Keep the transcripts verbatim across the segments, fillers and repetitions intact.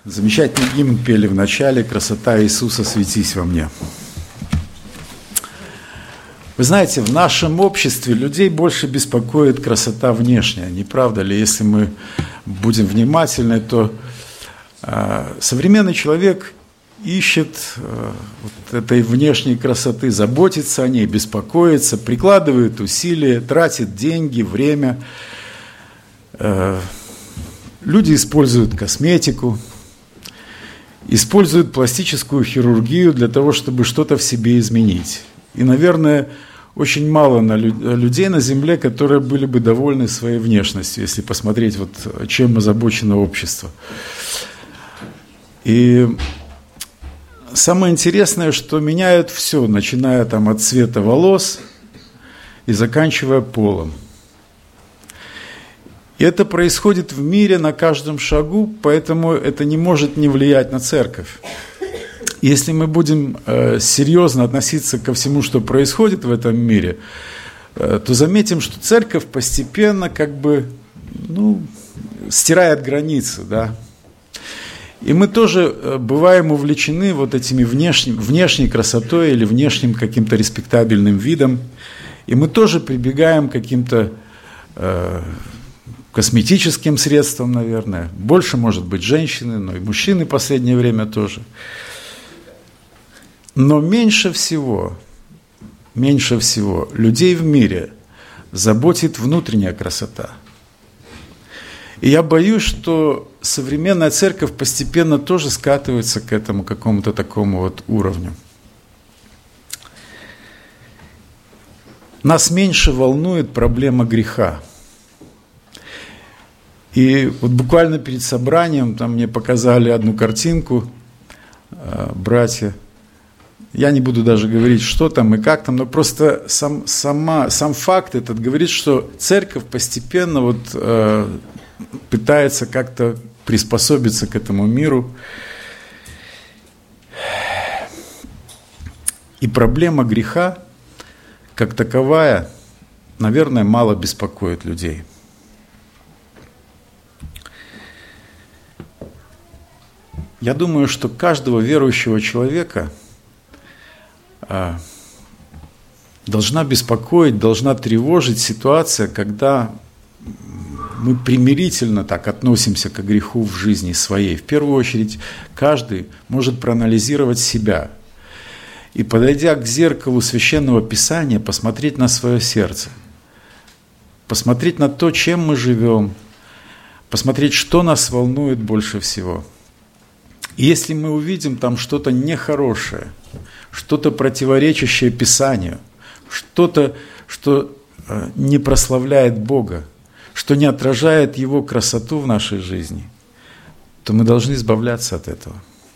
Замечательный гимн пели в начале «Красота Иисуса, светись во мне». Вы знаете, в нашем обществе людей больше беспокоит красота внешняя, не правда ли? Если мы будем внимательны, то э, современный человек ищет э, вот этой внешней красоты, заботится о ней, беспокоится, прикладывает усилия, тратит деньги, время. Э, люди используют косметику, используют пластическую хирургию для того, чтобы что-то в себе изменить. И, наверное, очень мало на лю- людей на Земле, которые были бы довольны своей внешностью, если посмотреть, вот, чем озабочено общество. И самое интересное, что меняют все, начиная там, от цвета волос и заканчивая полом. И это происходит в мире на каждом шагу, поэтому это не может не влиять на церковь. Если мы будем э, серьезно относиться ко всему, что происходит в этом мире, э, то заметим, что церковь постепенно как бы ну, стирает границы, да. И мы тоже э, бываем увлечены вот этими внешним, внешней красотой или внешним каким-то респектабельным видом, и мы тоже прибегаем к каким-то э, косметическим средствам, наверное. Больше, может быть, женщины, но и мужчины в последнее время тоже. Но меньше всего, меньше всего людей в мире заботит внутренняя красота. И я боюсь, что современная церковь постепенно тоже скатывается к этому какому-то такому вот уровню. Нас меньше волнует проблема греха. И вот буквально перед собранием там мне показали одну картинку, э, братья. Я не буду даже говорить, что там и как там, но просто сам, сама, сам факт этот говорит, что церковь постепенно вот, э, пытается как-то приспособиться к этому миру. И проблема греха, как таковая, наверное, мало беспокоит людей. Я думаю, что каждого верующего человека а, должна беспокоить, должна тревожить ситуация, когда мы примирительно так относимся к греху в жизни своей. В первую очередь, каждый может проанализировать себя и, подойдя к зеркалу Священного Писания, посмотреть на свое сердце, посмотреть на то, чем мы живем, посмотреть, что нас волнует больше всего. И если мы увидим там что-то нехорошее, что-то противоречащее Писанию, что-то, что не прославляет Бога, что не отражает Его красоту в нашей жизни, то мы должны избавляться от этого.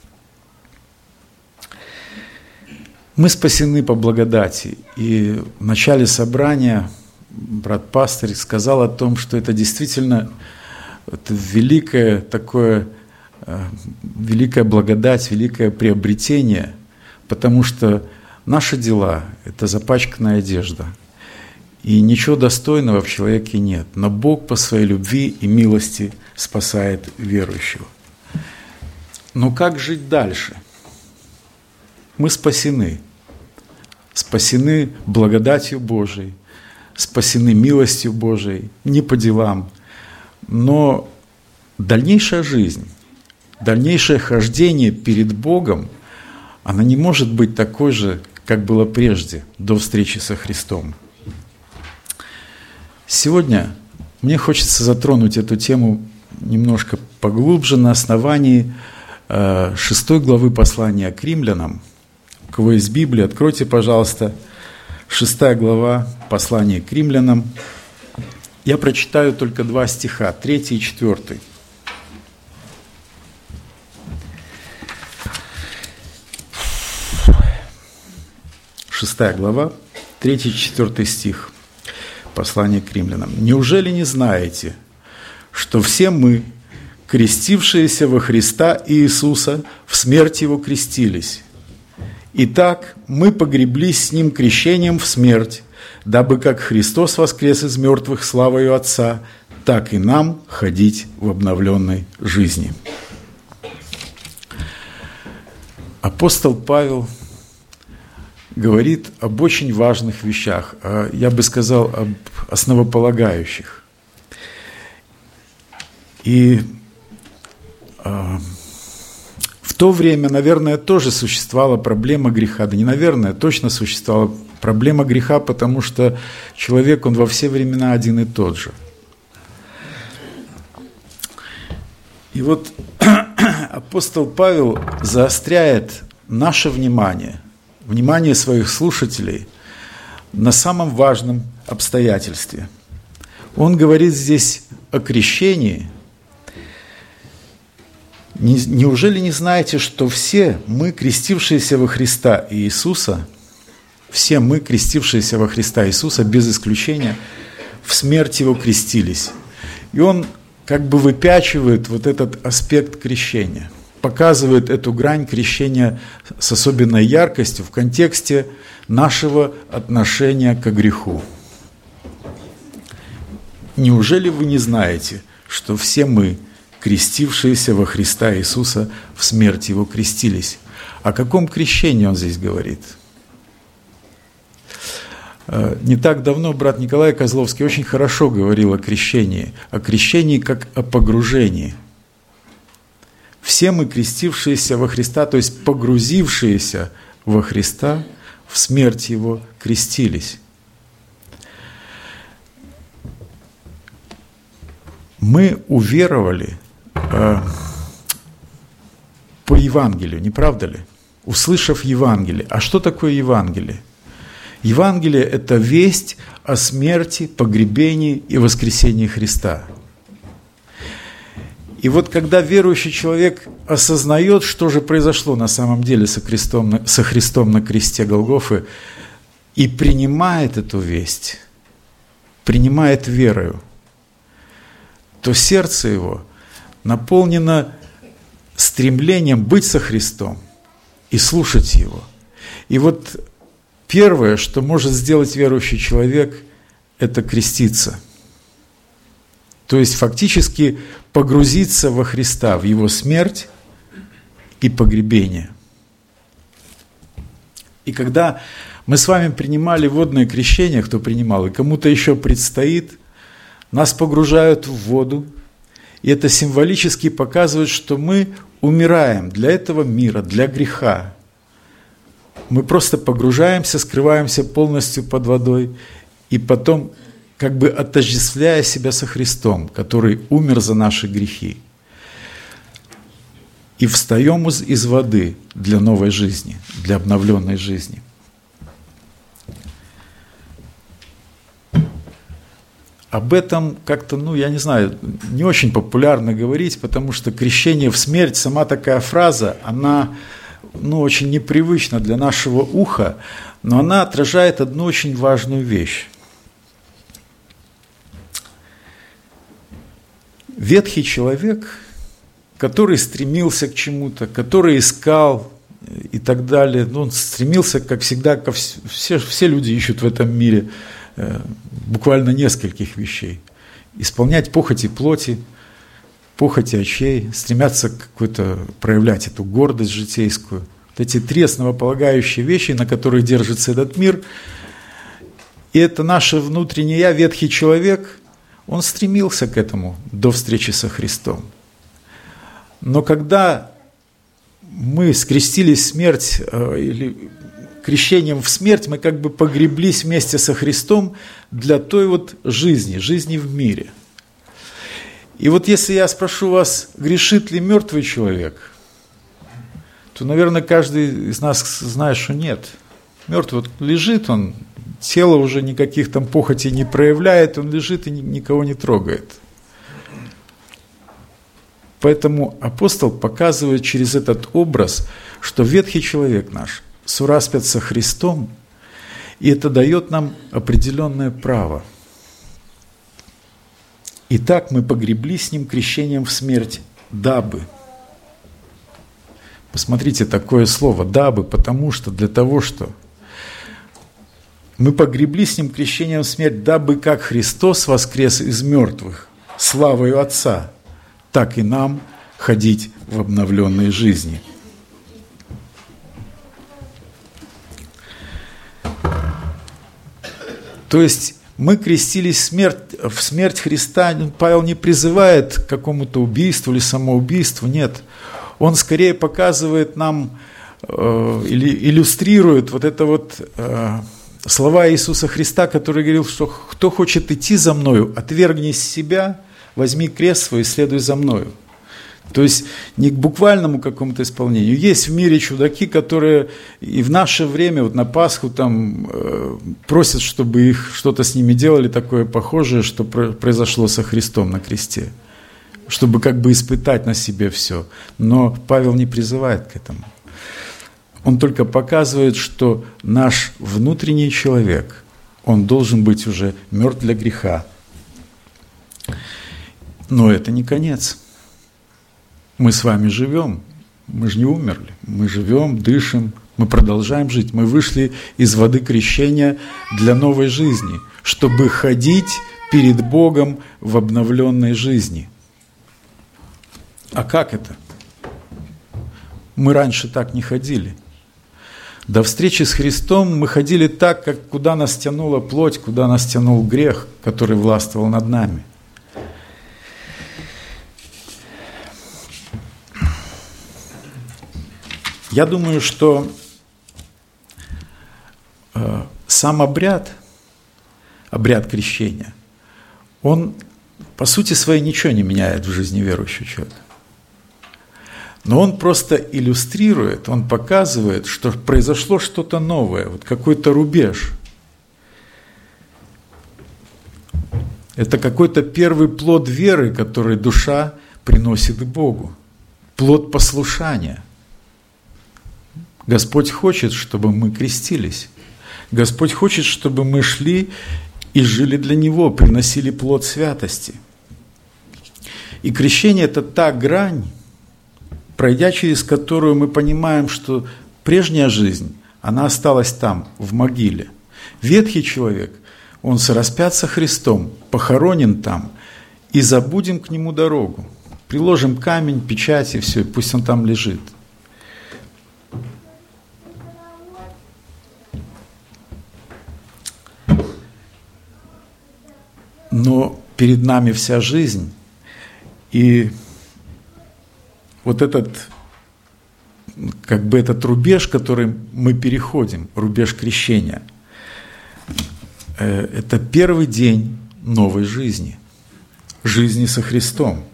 Мы спасены по благодати. И в начале собрания брат-пастырь сказал о том, что это действительно это великое такое великая благодать, великое приобретение, потому что наши дела – это запачканная одежда, и ничего достойного в человеке нет, но Бог по своей любви и милости спасает верующего. Но как жить дальше? Мы спасены, спасены благодатью Божией, спасены милостью Божией, не по делам, но дальнейшая жизнь, дальнейшее хождение перед Богом, оно не может быть такой же, как было прежде, до встречи со Христом. Сегодня мне хочется затронуть эту тему немножко поглубже на основании э, шестой главы послания к римлянам. У кого есть Библия, откройте, пожалуйста, шестая глава послания к римлянам. Я прочитаю только два стиха, третий и четвертый. Шестая глава, третий и четвертый стих, послание к римлянам. «Неужели не знаете, что все мы, крестившиеся во Христа Иисуса, в смерть Его крестились? Итак, мы погреблись с Ним крещением в смерть, дабы как Христос воскрес из мертвых славою Отца, так и нам ходить в обновленной жизни». апостол Павел говорит об очень важных вещах, я бы сказал, об основополагающих. И э, в то время, наверное, тоже существовала проблема греха. Да не наверное, точно существовала проблема греха, потому что человек, он во все времена один и тот же. И вот апостол Павел заостряет наше внимание, внимание своих слушателей на самом важном обстоятельстве. Он говорит здесь о крещении. Неужели не знаете, что все мы, крестившиеся во Христа Иисуса, все мы, крестившиеся во Христа Иисуса, без исключения, в смерть Его крестились? И он как бы выпячивает вот этот аспект крещения, показывает эту грань крещения с особенной яркостью в контексте нашего отношения к греху. Неужели вы не знаете, что все мы, крестившиеся во Христа Иисуса, в смерть Его крестились? О каком крещении он здесь говорит? Не так давно брат Николай Козловский очень хорошо говорил о крещении, о крещении как о погружении. Все мы, крестившиеся во Христа, то есть погрузившиеся во Христа, в смерть Его крестились. Мы уверовали э, по Евангелию, не правда ли? Услышав Евангелие. А что такое Евангелие? Евангелие – это весть о смерти, погребении и воскресении Христа. И вот когда верующий человек осознает, что же произошло на самом деле со Христом, со Христом на кресте Голгофы, и принимает эту весть, принимает верою, то сердце его наполнено стремлением быть со Христом и слушать Его. И вот первое, что может сделать верующий человек, это креститься. То есть фактически погрузиться во Христа, в Его смерть и погребение. И когда мы с вами принимали водное крещение, кто принимал, и кому-то еще предстоит, нас погружают в воду, и это символически показывает, что мы умираем для этого мира, для греха. Мы просто погружаемся, скрываемся полностью под водой, и потом, как бы отождествляя себя со Христом, который умер за наши грехи, и встаем из, из воды для новой жизни, для обновленной жизни. Об этом как-то, ну, я не знаю, не очень популярно говорить, потому что крещение в смерть, сама такая фраза, она, ну, очень непривычна для нашего уха, но она отражает одну очень важную вещь. Ветхий человек, который стремился к чему-то, который искал и так далее, ну, он стремился, как всегда, ко вс- все, все люди ищут в этом мире буквально нескольких вещей. Исполнять похоти плоти, похоти очей, стремятся какой-то проявлять эту гордость житейскую. Вот эти три основополагающие вещи, на которых держится этот мир. И это наше внутреннее я, ветхий человек, он стремился к этому до встречи со Христом. Но когда мы скрестили смерть или крещением в смерть, мы как бы погреблись вместе со Христом для той вот жизни, жизни в мире. И вот если я спрошу вас, грешит ли мертвый человек, то, наверное, каждый из нас знает, что нет. Мертвый вот лежит, он тело уже никаких там похотей не проявляет, он лежит и никого не трогает. Поэтому апостол показывает через этот образ, что ветхий человек наш сураспят со Христом, и это дает нам определенное право. Итак, мы погребли с Ним крещением в смерть, дабы. Посмотрите, такое слово, дабы, потому что, для того, что. Мы погребли с Ним крещением в смерть, дабы как Христос воскрес из мертвых славою Отца, так и нам ходить в обновленной жизни. То есть мы крестились в смерть, в смерть Христа. Павел не призывает к какому-то убийству или самоубийству, нет. Он скорее показывает нам э, или иллюстрирует вот это вот э, слова Иисуса Христа, который говорил, что кто хочет идти за мною, отвергни себя, возьми крест свой и следуй за мною. То есть не к буквальному какому-то исполнению. Есть в мире чудаки, которые и в наше время, вот на Пасху, там, э, просят, чтобы их что-то с ними делали такое похожее, что произошло со Христом на кресте. Чтобы как бы испытать на себе все. Но Павел не призывает к этому. Он только показывает, что наш внутренний человек, он должен быть уже мертв для греха. Но это не конец. Мы с вами живем, мы же не умерли, мы живем, дышим, мы продолжаем жить. Мы вышли из воды крещения для новой жизни, чтобы ходить перед Богом в обновленной жизни. А как это? Мы раньше так не ходили. До встречи с Христом мы ходили так, как куда нас тянула плоть, куда нас тянул грех, который властвовал над нами. Я думаю, что э, сам обряд, обряд крещения, он по сути своей ничего не меняет в жизни верующего человека. Но он просто иллюстрирует, он показывает, что произошло что-то новое, вот какой-то рубеж. Это какой-то первый плод веры, который душа приносит к Богу, плод послушания. Господь хочет, чтобы мы крестились. Господь хочет, чтобы мы шли и жили для Него, приносили плод святости. И крещение – это та грань, пройдя через которую мы понимаем, что прежняя жизнь, она осталась там, в могиле. Ветхий человек, он сораспят со Христом, похоронен там, и забудем к нему дорогу. Приложим камень, печать и все, пусть он там лежит. Но перед нами вся жизнь, и вот этот, как бы этот рубеж, который мы переходим, рубеж крещения, это первый день новой жизни, жизни со Христом,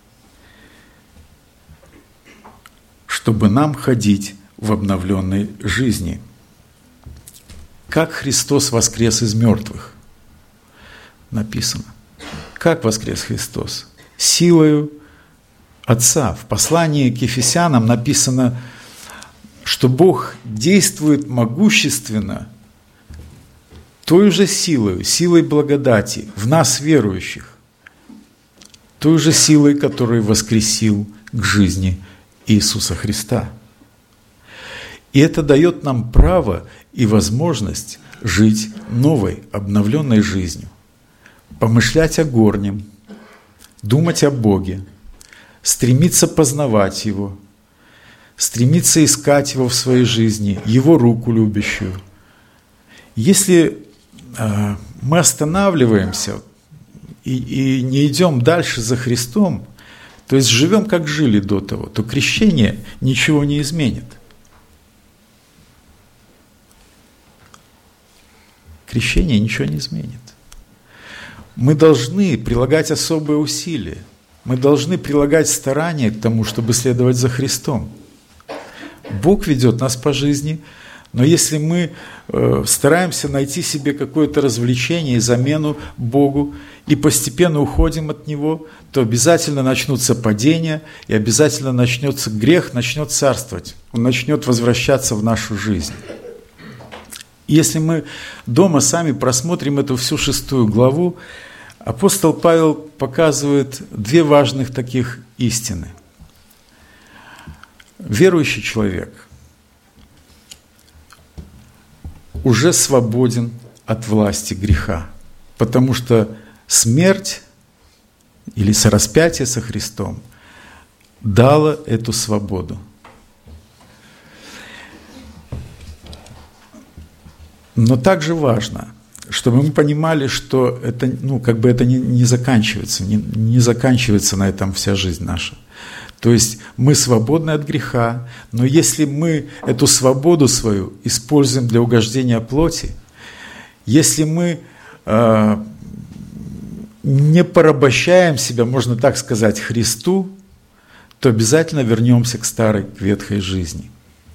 чтобы нам ходить в обновленной жизни. Как Христос воскрес из мертвых? Написано. Как воскрес Христос? Силою Отца. В послании к Ефесянам написано, что Бог действует могущественно той же силой, силой благодати в нас, верующих, той же силой, которую воскресил к жизни Иисуса Христа. И это дает нам право и возможность жить новой, обновленной жизнью, помышлять о горнем, думать о Боге, стремиться познавать Его, стремиться искать Его в своей жизни, Его руку любящую. Если э, мы останавливаемся и, и не идем дальше за Христом, то есть живем, как жили до того, то крещение ничего не изменит. Крещение ничего не изменит. Мы должны прилагать особые усилия. Мы должны прилагать старания к тому, чтобы следовать за Христом. Бог ведет нас по жизни, но если мы э, стараемся найти себе какое-то развлечение и замену Богу, и постепенно уходим от Него, то обязательно начнутся падения, и обязательно начнется грех, начнет царствовать. Он начнет возвращаться в нашу жизнь. Если мы дома сами просмотрим эту всю шестую главу, апостол Павел показывает две важных таких истины. Верующий человек уже свободен от власти греха, потому что смерть или сораспятие со Христом дало эту свободу. Но также важно, чтобы мы понимали, что это, ну, как бы это не, не заканчивается, не, не заканчивается на этом вся жизнь наша. То есть мы свободны от греха, но если мы эту свободу свою используем для угождения плоти, если мы э, не порабощаем себя, можно так сказать, Христу, то обязательно вернемся к старой, к ветхой жизни.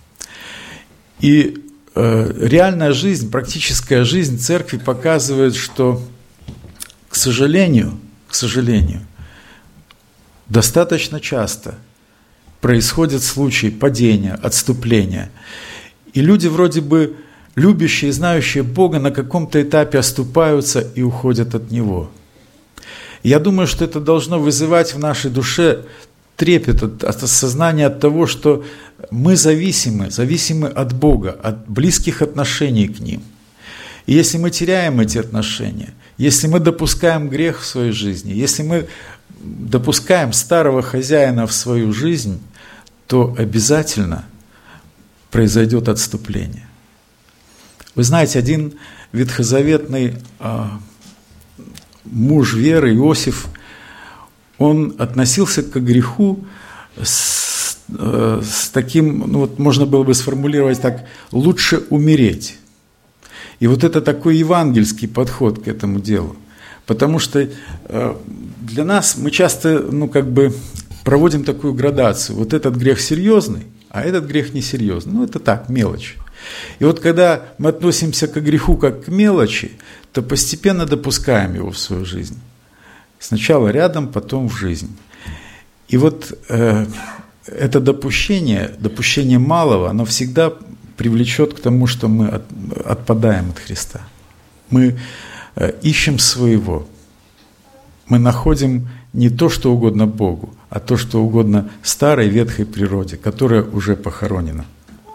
И э, реальная жизнь, практическая жизнь церкви показывает, что, к сожалению, к сожалению, достаточно часто происходят случаи падения, отступления. И люди вроде бы любящие и знающие Бога на каком-то этапе оступаются и уходят от Него. Я думаю, что это должно вызывать в нашей душе трепет от, от осознания от того, что мы зависимы, зависимы от Бога, от близких отношений к Ним. И если мы теряем эти отношения, если мы допускаем грех в своей жизни, если мы допускаем старого хозяина в свою жизнь, то обязательно произойдет отступление. Вы знаете, один ветхозаветный а, муж веры, Иосиф, он относился к греху с, а, с таким, ну вот можно было бы сформулировать так, лучше умереть. И вот это такой евангельский подход к этому делу. Потому что э, для нас мы часто, ну, как бы проводим такую градацию. Вот этот грех серьезный, а этот грех несерьезный. Ну, это так, мелочь. И вот когда мы относимся к греху как к мелочи, то постепенно допускаем его в свою жизнь. Сначала рядом, потом в жизнь. И вот э, это допущение, допущение малого, оно всегда привлечет к тому, что мы от, отпадаем от Христа. Мы ищем своего. Мы находим не то, что угодно Богу, а то, что угодно старой ветхой природе, которая уже похоронена.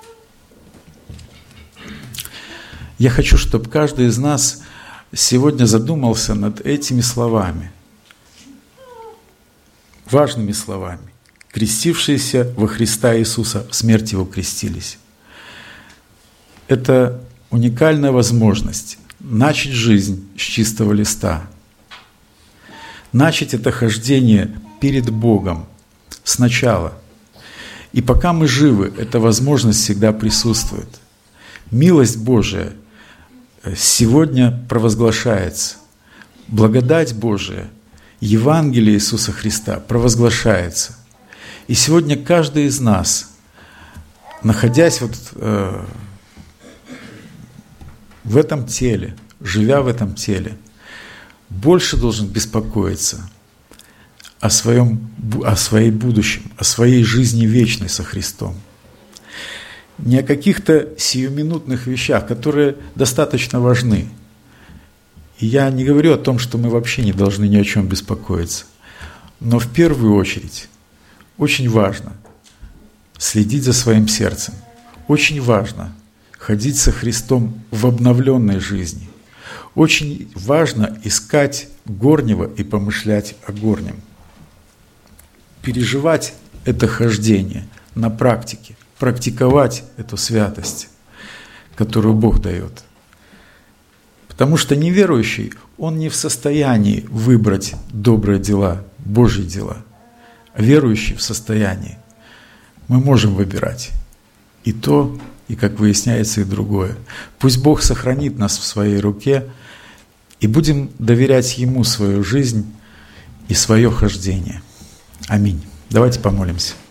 Я хочу, чтобы каждый из нас сегодня задумался над этими словами, важными словами. Крестившиеся во Христа Иисуса в смерть Его крестились. Это уникальная возможность начать жизнь с чистого листа. Начать это хождение перед Богом сначала. И пока мы живы, эта возможность всегда присутствует. Милость Божия сегодня провозглашается. Благодать Божия, Евангелие Иисуса Христа провозглашается. И сегодня каждый из нас, находясь вот э, в этом теле, живя в этом теле, больше должен беспокоиться о своем, о своей будущем, о своей жизни вечной со Христом. Не о каких-то сиюминутных вещах, которые достаточно важны. И я не говорю о том, что мы вообще не должны ни о чем беспокоиться. Но в первую очередь очень важно следить за своим сердцем. Очень важно ходить со Христом в обновленной жизни. Очень важно искать горнего и помышлять о горнем. Переживать это хождение на практике, практиковать эту святость, которую Бог дает. Потому что неверующий, он не в состоянии выбрать добрые дела, Божьи дела. А верующий в состоянии. Мы можем выбирать и то, и, как выясняется, и другое. Пусть Бог сохранит нас в своей руке, и будем доверять Ему свою жизнь и свое хождение. Аминь. Давайте помолимся.